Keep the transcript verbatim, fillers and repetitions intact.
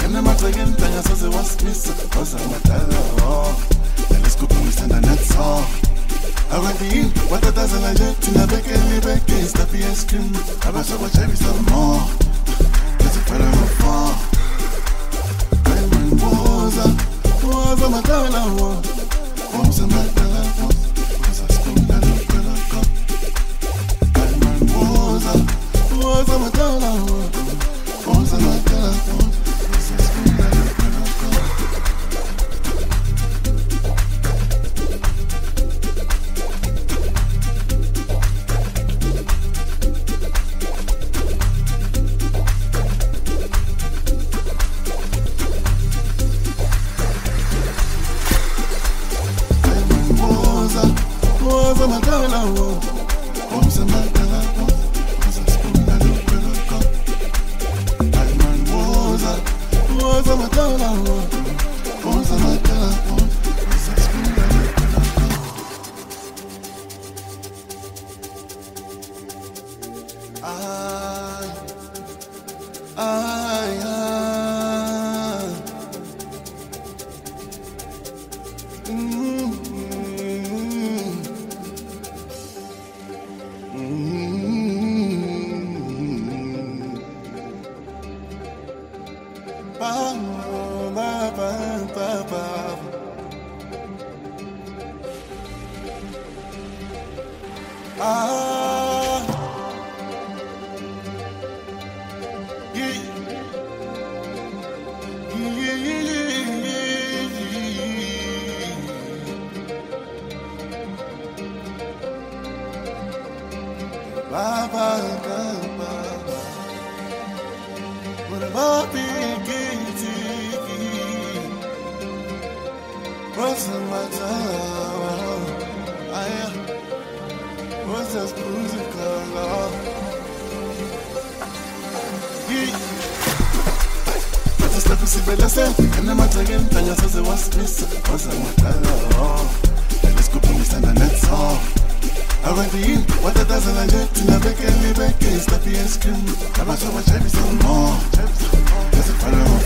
enemagcekeni ntangasoze wasimisa ozamadala nalesikuphungisana netso akwanti yini watatazela nje thina bekeli beke stop ice cream abasokwajabi some more ezifana no-four Diamond woza woza madala wo woza madala wo woza skunda lukweloko Diamond woza woza madala wo woza madala wo woza skunda lukweloko Woza madala wo, woza madala wo, woza skunda lukweloko. Diamond woza, woza madala wo, woza madala wo, woza skunda lukweloko. Ay, ay, ay. Mm. Ba, ba, ba, ba, ba. Ah, yeah, yeah, yeah, yeah. Ba, ba, ba, ba. What about being guilty? What's the matter? I what's this musical? Yeah. Let's step into the lesson. And I'm not again. Tanya says it was miss. What's the matter? Let's go police and the net off. I went in, what a dozen I did to never get me back. Stop the ice cream. I'm not so much heavy some more. There's a fellow.